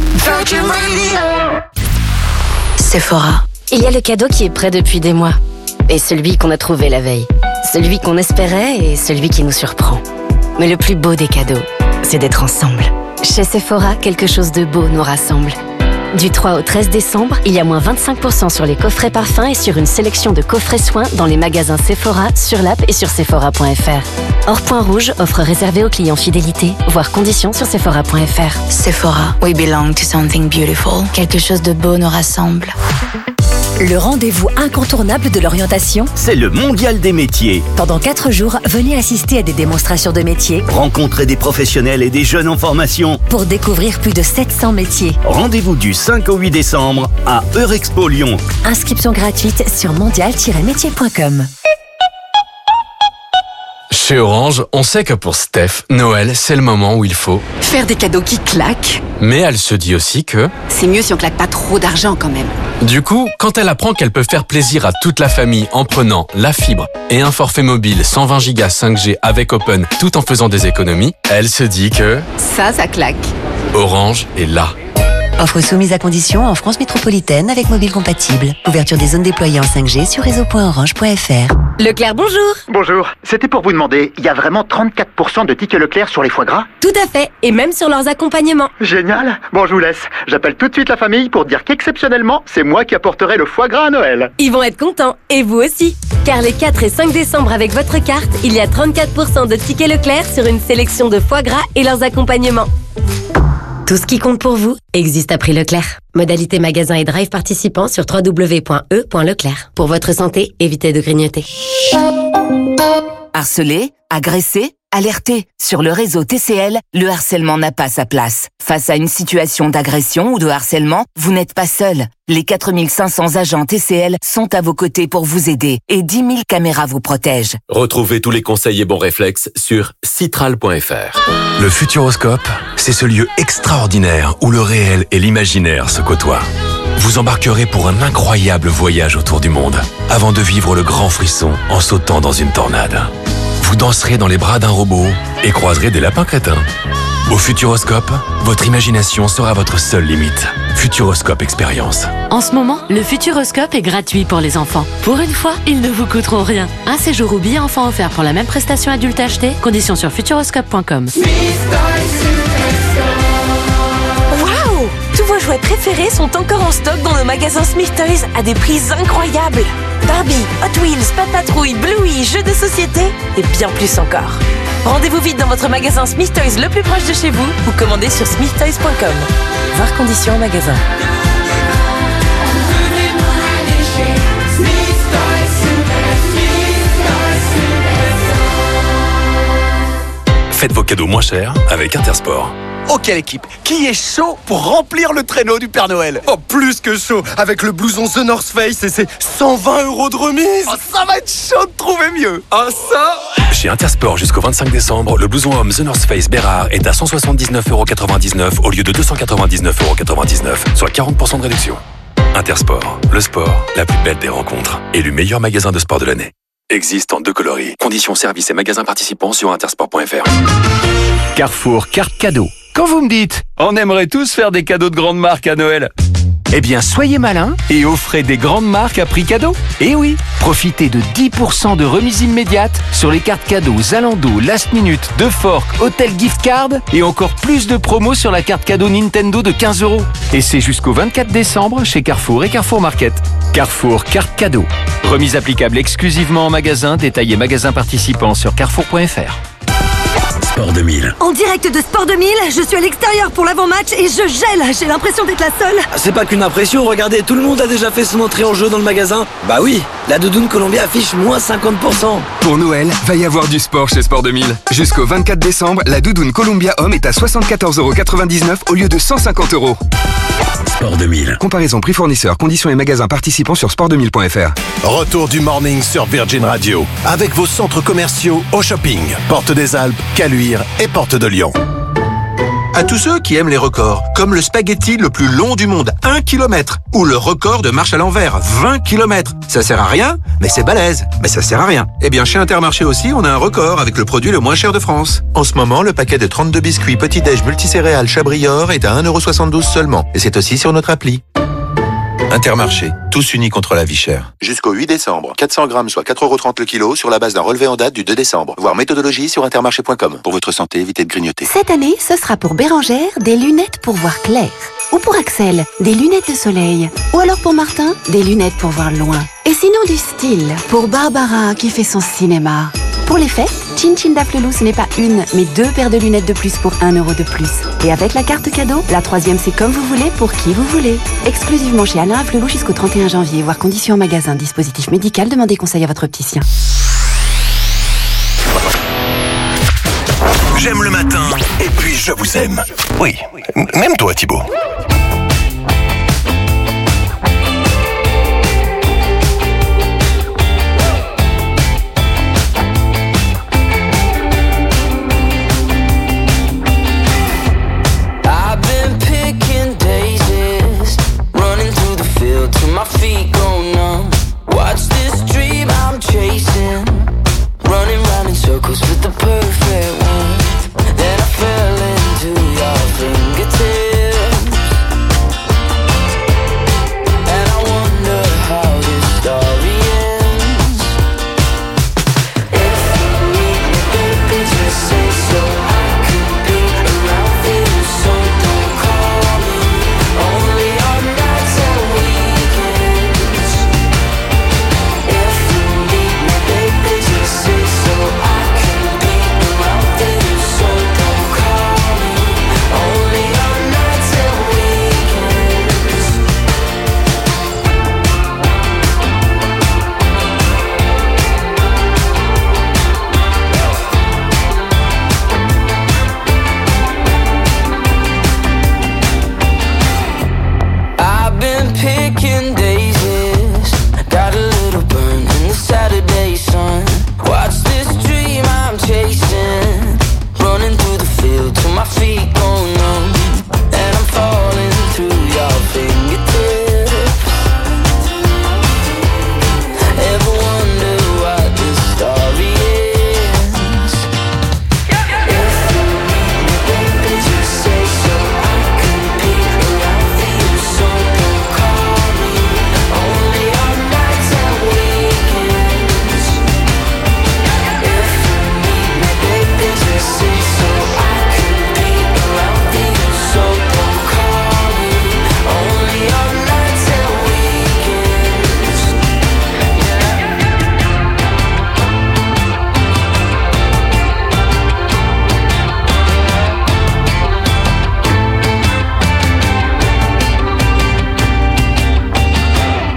Sephora. Il y a le cadeau qui est prêt depuis des mois. Et celui qu'on a trouvé la veille. Celui qu'on espérait et celui qui nous surprend. Mais le plus beau des cadeaux, c'est d'être ensemble. Chez Sephora, quelque chose de beau nous rassemble. Du trois au treize décembre, il y a moins vingt-cinq pour cent sur les coffrets parfums et sur une sélection de coffrets soins dans les magasins Sephora, sur l'app et sur sephora point f r. Hors point rouge, offre réservée aux clients fidélité, voire conditions sur sephora point f r. Sephora, we belong to something beautiful. Quelque chose de beau nous rassemble. Le rendez-vous incontournable de l'orientation, c'est le Mondial des métiers. Pendant quatre jours, venez assister à des démonstrations de métiers, rencontrer des professionnels et des jeunes en formation pour découvrir plus de sept cents métiers. Rendez-vous du cinq au huit décembre à Eurexpo Lyon. Inscription gratuite sur mondial tiret métier point com. Chez Orange, on sait que pour Steph, Noël, c'est le moment où il faut faire des cadeaux qui claquent. Mais elle se dit aussi que c'est mieux si on claque pas trop d'argent quand même. Du coup, quand elle apprend qu'elle peut faire plaisir à toute la famille en prenant la fibre et un forfait mobile cent vingt gigas cinq G avec Open tout en faisant des économies, elle se dit que ça, ça claque. Orange est là. Offre soumise à condition en France métropolitaine avec mobile compatible. Ouverture des zones déployées en cinq G sur réseau point orange point f r. Leclerc, bonjour. Bonjour. C'était pour vous demander, il y a vraiment trente-quatre pour cent de tickets Leclerc sur les foie gras? Tout à fait, et même sur leurs accompagnements. Génial. Bon, je vous laisse. J'appelle tout de suite la famille pour dire qu'exceptionnellement, c'est moi qui apporterai le foie gras à Noël. Ils vont être contents, et vous aussi. Car les quatre et cinq décembre avec votre carte, il y a trente-quatre pour cent de tickets Leclerc sur une sélection de foie gras et leurs accompagnements. Tout ce qui compte pour vous existe à prix Leclerc. Modalité magasin et drive participants sur w w w point e point leclerc. Pour votre santé, évitez de grignoter. Harcelé, agressé, alerté. Sur le réseau T C L, le harcèlement n'a pas sa place. Face à une situation d'agression ou de harcèlement, vous n'êtes pas seul. Les quatre mille cinq cents agents T C L sont à vos côtés pour vous aider et dix mille caméras vous protègent. Retrouvez tous les conseils et bons réflexes sur citral point f r. Le Futuroscope, c'est ce lieu extraordinaire où le réel et l'imaginaire se côtoient. Vous embarquerez pour un incroyable voyage autour du monde avant de vivre le grand frisson en sautant dans une tornade. Vous danserez dans les bras d'un robot et croiserez des lapins crétins. Au Futuroscope, votre imagination sera votre seule limite. Futuroscope Expérience. En ce moment, le Futuroscope est gratuit pour les enfants. Pour une fois, ils ne vous coûteront rien. Un séjour ou billet enfant offert pour la même prestation adulte achetée. Conditions sur futuroscope point com. Waouh! Tous vos jouets préférés sont encore en stock dans nos magasins Smith Toys à des prix incroyables. Barbie, Hot Wheels, Pat Patrouille, Bluey, jeux de société et bien plus encore. Rendez-vous vite dans votre magasin Smith Toys le plus proche de chez vous ou commandez sur smith toys point com. Voir conditions en magasin. Faites vos cadeaux moins chers avec Intersport. Oh, quelle équipe! Qui est chaud pour remplir le traîneau du Père Noël? Oh, plus que chaud! Avec le blouson The North Face et ses cent vingt euros de remise! Oh, ça va être chaud de trouver mieux! Ah, ça! Chez Intersport jusqu'au vingt-cinq décembre, le blouson homme The North Face Bérard est à cent soixante-dix-neuf euros quatre-vingt-dix-neuf au lieu de deux cent quatre-vingt-dix-neuf euros quatre-vingt-dix-neuf, soit quarante pour cent de réduction. Intersport, le sport, la plus belle des rencontres. Élu meilleur magasin de sport de l'année. Existe en deux coloris. Conditions, services et magasins participants sur intersport point f r. Carrefour carte cadeau. Quand vous me dites, on aimerait tous faire des cadeaux de grandes marques à Noël. Eh bien, soyez malins et offrez des grandes marques à prix cadeau. Eh oui, profitez de dix pour cent de remise immédiate sur les cartes cadeaux Zalando, Last Minute, De Fork, Hotel Gift Card et encore plus de promos sur la carte cadeau Nintendo de quinze euros. Et c'est jusqu'au vingt-quatre décembre chez Carrefour et Carrefour Market. Carrefour carte cadeau. Remise applicable exclusivement en magasin, détaillé magasin participant sur carrefour point f r. Sport deux mille. En direct de Sport deux mille, je suis à l'extérieur pour l'avant-match et je gèle. J'ai l'impression d'être la seule. C'est pas qu'une impression, regardez, tout le monde a déjà fait son entrée en jeu dans le magasin. Bah oui, la doudoune Columbia affiche moins cinquante pour cent. Pour Noël, va y avoir du sport chez Sport deux mille. Jusqu'au vingt-quatre décembre, la doudoune Columbia Homme est à soixante-quatorze euros quatre-vingt-dix-neuf au lieu de cent cinquante euros. Sport deux mille. Comparaison prix fournisseur, conditions et magasins participants sur sport deux mille point f r. Retour du morning sur Virgin Radio avec vos centres commerciaux au shopping. Porte des Alpes, Caluire et Porte de Lyon. À tous ceux qui aiment les records, comme le spaghetti le plus long du monde, un kilomètre, ou le record de marche à l'envers, vingt kilomètres. Ça sert à rien, mais c'est balèze. Mais ça sert à rien. Eh bien, chez Intermarché aussi, on a un record avec le produit le moins cher de France. En ce moment, le paquet de trente-deux biscuits petit-déj multicéréales Chabrior est à un euro soixante-douze seulement. Et c'est aussi sur notre appli. Intermarché, tous unis contre la vie chère. Jusqu'au huit décembre, quatre cents grammes, soit quatre euros trente le kilo, sur la base d'un relevé en date du deux décembre. Voir méthodologie sur intermarché point com. Pour votre santé, évitez de grignoter. Cette année, ce sera pour Bérangère des lunettes pour voir clair. Ou pour Axel, des lunettes de soleil. Ou alors pour Martin, des lunettes pour voir loin. Et sinon du style, pour Barbara qui fait son cinéma. Pour les fêtes, Chin Chin d'Afflelou, ce n'est pas une, mais deux paires de lunettes de plus pour un euro de plus. Et avec la carte cadeau, la troisième c'est comme vous voulez, pour qui vous voulez. Exclusivement chez Alain Afflelou jusqu'au trente et un janvier. Voir conditions en magasin, dispositif médical, demandez conseil à votre opticien. J'aime le matin et puis je vous aime. Oui, même toi Thibaut. My feet go numb. Watch this dream I'm chasing, running round in circles with the perfect one. Then I fell into your fingertips.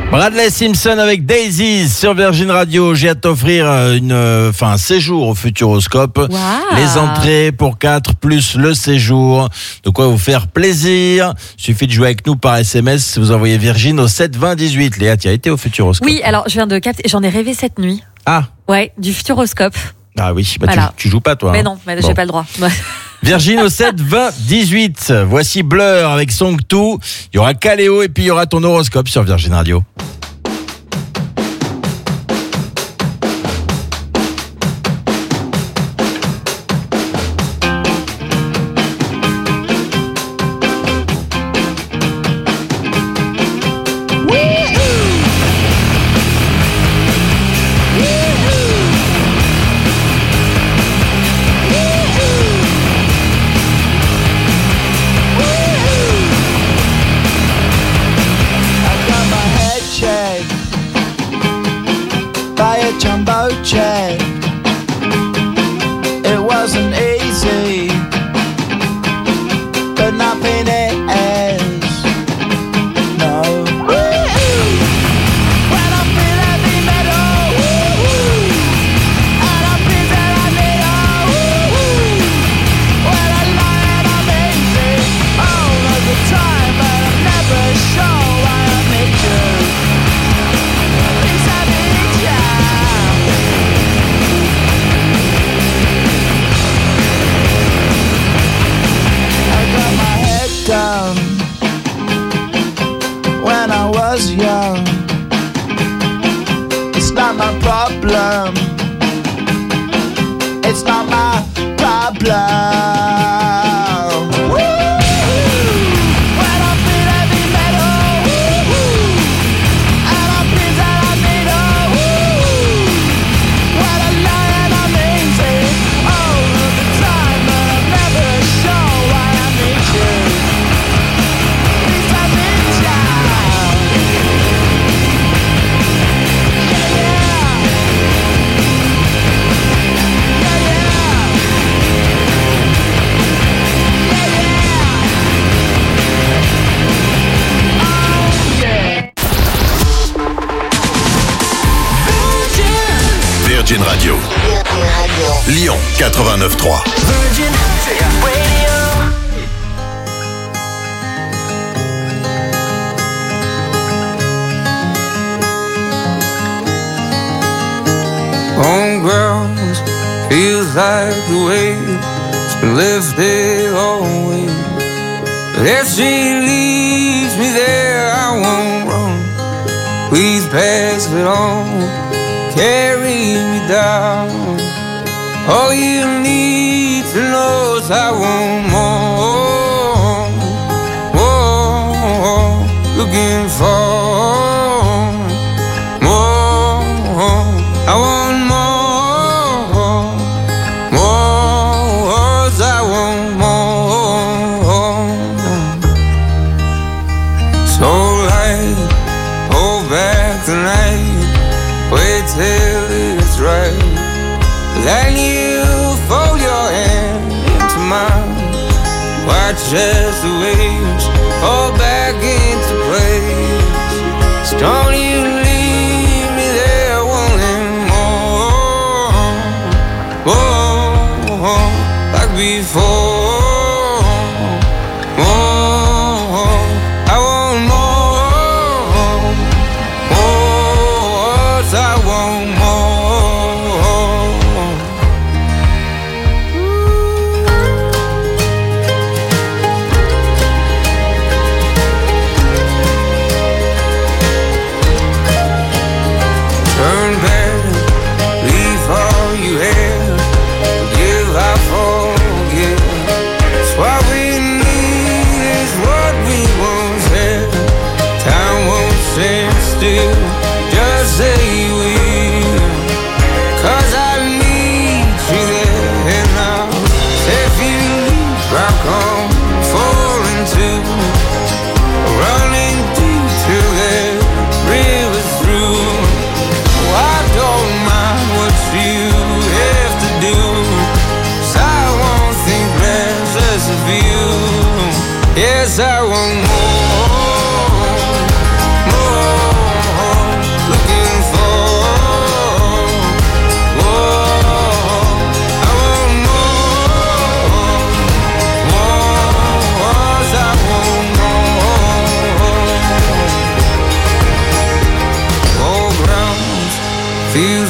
Bradley Simpson avec Daisies sur Virgin Radio. J'ai à t'offrir une, enfin, un séjour au Futuroscope. Wow. Les entrées pour quatre plus le séjour. De quoi vous faire plaisir. Suffit de jouer avec nous par S M S. Vous envoyez Virgin au sept vingt dix-huit. Léa, tu as été au Futuroscope? Oui, alors je viens de capter. J'en ai rêvé cette nuit. Ah. Ouais, du Futuroscope. Ah oui, bah Voilà. tu, tu joues pas toi. Mais hein. non, mais Bon. j'ai pas le droit. Virgin au sept vingt dix-huit. Voici Blur avec Song deux. Il y aura Caléo et puis il y aura ton horoscope sur Virgin Radio. By a jumbo jet. It wasn't easy, but nothing is. No. When I feel heavy metal, and I feel that I need a when I lie and I'm easy all of the time, but I'm never sure why I need you. Please I need you. Down when I was young. It's not my problem. It's not my problem. When I feel heavy metal, and I feel that I need a when I lie and I'm easy all of the time, but I'm never sure why I need you. Virgin Radio. Lyon quatre-vingt-neuf trois. Homeground feels like the weight it's been lifted always. But if she leaves me there, I won't run. Please pass it on, carry me down. All you need to know is I want more, more, looking for more. I want more, more, I want more. So light, hold back tonight, wait till it's right. Then you fold your hand into mine, watch as the waves fall back into place. So don't you leave me there wanting more, more, like before. More, I want more, more, I want more. Turn back, leave all you had, forgive, I forgive. It's what we need, is what we once had. Time won't stand still, just say you will. Cause I need you there, and now if you leave, I come falling too, running deep till that river's through. I don't mind what you have to do, 'cause I won't think less of you. Yes, I want more, more.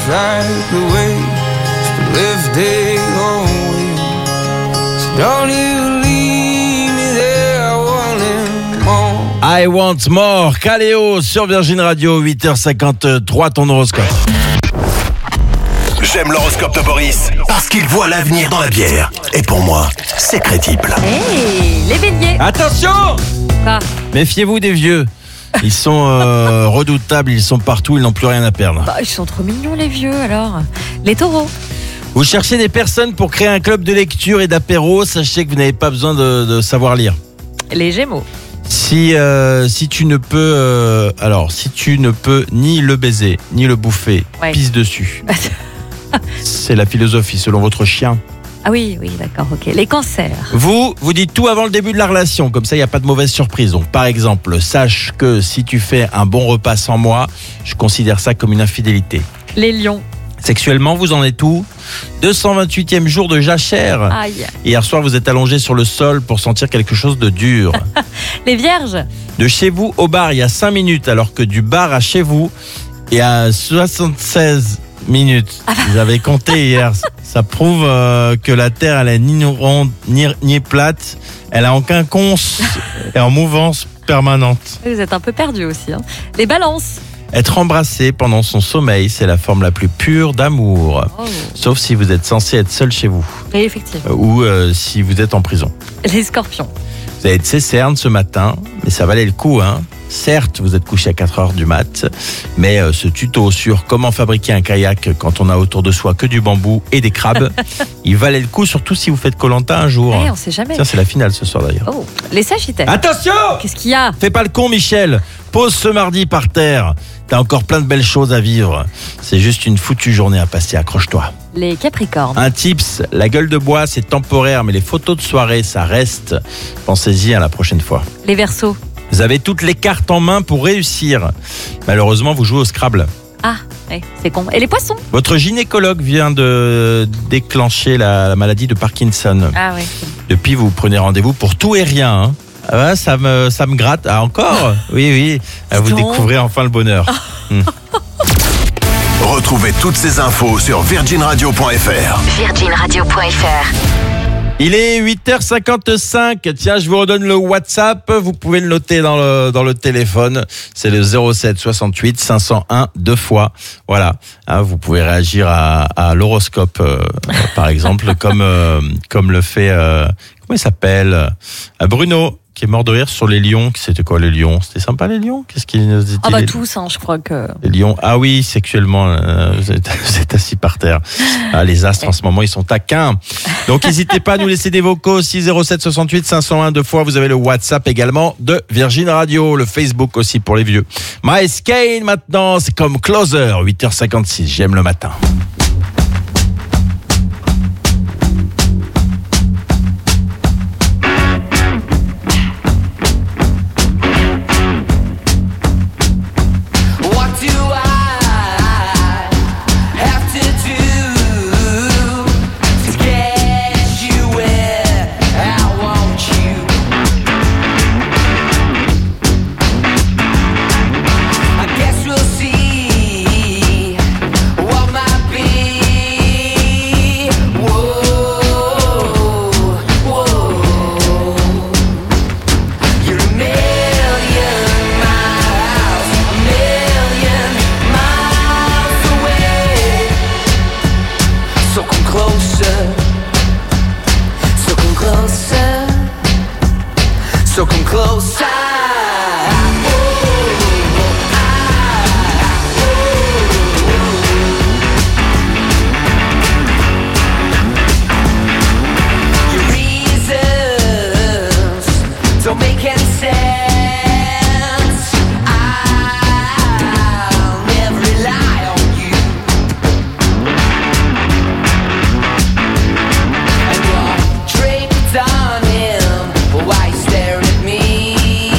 like the way to live day always. So don't you leave me there wanting more. I want more. Caléo sur Virgin Radio, huit heures cinquante-trois, ton horoscope. J'aime l'horoscope de Boris parce qu'il voit l'avenir dans la bière. Et pour moi, c'est crédible. Hey, les béliers. Attention! Quoi? Méfiez-vous des vieux. Ils sont euh, redoutables, ils sont partout, ils n'ont plus rien à perdre. Bah, ils sont trop mignons les vieux alors. Les taureaux. Vous cherchez des personnes pour créer un club de lecture et d'apéro, sachez que vous n'avez pas besoin de, de savoir lire. Les gémeaux. Si, euh, si tu ne peux euh, alors si tu ne peux ni le baiser, ni le bouffer, Ouais. pisse dessus. C'est la philosophie selon votre chien. Ah oui, oui, d'accord, ok. Les cancers. Vous, vous dites tout avant le début de la relation, comme ça il n'y a pas de mauvaise surprise. Donc par exemple, sache que si tu fais un bon repas sans moi, je considère ça comme une infidélité. Les lions. Sexuellement, vous en êtes où? deux cent vingt-huitième jour de jachère. Aïe. Hier soir, vous êtes allongé sur le sol pour sentir quelque chose de dur. Les vierges. De chez vous au bar, il y a cinq minutes, alors que du bar à chez vous, il y a soixante-seize minutes. Vous avez compté hier. Ça prouve euh, que la Terre, elle est ni ronde, ni, ni plate. Elle a en quinconce et en mouvance permanente. Vous êtes un peu perdus aussi. Hein. Les balances. Être embrassé pendant son sommeil, c'est la forme la plus pure d'amour. Oh. Sauf si vous êtes censé être seul chez vous. Oui, effectivement. Ou euh, si vous êtes en prison. Les scorpions. Vous avez de ces cernes ce matin, mais ça valait le coup, hein. Certes, vous êtes couché à quatre heures du mat, mais euh, ce tuto sur comment fabriquer un kayak quand on a autour de soi que du bambou et des crabes, il valait le coup, surtout si vous faites Koh-Lanta un jour. Eh, on sait jamais. Ça, c'est la finale ce soir d'ailleurs. Oh. Les sagittaires. Attention! Qu'est-ce qu'il y a? Fais pas le con, Michel. Pose ce mardi par terre. T'as encore plein de belles choses à vivre. C'est juste une foutue journée à passer, accroche-toi. Les capricornes. Un tips, la gueule de bois, c'est temporaire, mais les photos de soirée, ça reste. Pensez-y à la prochaine fois. Les verseaux. Vous avez toutes les cartes en main pour réussir. Malheureusement, vous jouez au Scrabble. Ah, ouais, c'est con. Et les poissons. Votre gynécologue vient de déclencher la maladie de Parkinson. Ah oui. Depuis, vous prenez rendez-vous pour tout et rien. Hein. Ah ouais, ça me, ça me gratte. Ah, encore? Oui, oui. Ah, vous découvrez enfin le bonheur. Hmm. Retrouvez toutes ces infos sur virgin radio point f r. virgin radio point f r. Il est huit heures cinquante-cinq. Tiens, je vous redonne le WhatsApp. Vous pouvez le noter dans le, dans le téléphone. C'est le zéro sept soixante-huit cinq cent un deux fois. Voilà. Hein, vous pouvez réagir à, à l'horoscope, euh, par exemple, comme, euh, comme le fait, euh, comment il s'appelle? euh, Bruno, qui est mort de rire sur les lions. C'était quoi les lions? C'était sympa les lions? Qu'est-ce qu'il nous dit? Ah bah les... tous, hein, je crois que... Les lions, ah oui, sexuellement, euh, vous, êtes, vous êtes assis par terre. Ah, les astres en ce moment, ils sont taquins. Donc n'hésitez pas à nous laisser des vocaux, six zéro sept soixante-huit cinq cent un deux fois. Vous avez le WhatsApp également de Virgin Radio, le Facebook aussi pour les vieux. Miles Kane maintenant, c'est comme Closer, huit heures cinquante-six, j'aime le matin. So come closer. Your reasons don't make any sense. I'll never rely on you. And you're draped on him. Why you staring at me?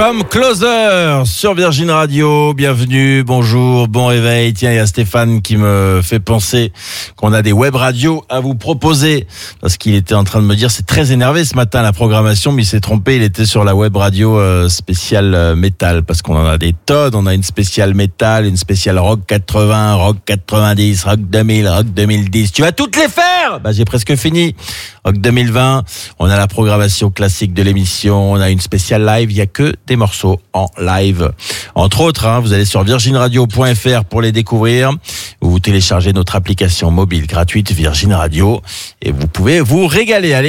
Come Closer sur Virgin Radio. Bienvenue, bonjour, bon réveil. Tiens, il y a Stéphane qui me fait penser qu'on a des web radios à vous proposer. Parce qu'il était en train de me dire, c'est très énervé ce matin la programmation, mais il s'est trompé, il était sur la web radio euh, spéciale euh, métal. Parce qu'on en a des tonnes, on a une spéciale métal, une spéciale rock quatre-vingts, rock quatre-vingt-dix, rock deux mille, rock deux mille dix. Tu vas toutes les faire? Bah j'ai presque fini. Rock deux mille vingt, on a la programmation classique de l'émission, on a une spéciale live, il y a que des morceaux en live. Entre autres, hein, vous allez sur virgin radio point f r pour les découvrir. Vous téléchargez notre application mobile gratuite Virgin Radio et vous pouvez vous régaler. Allez.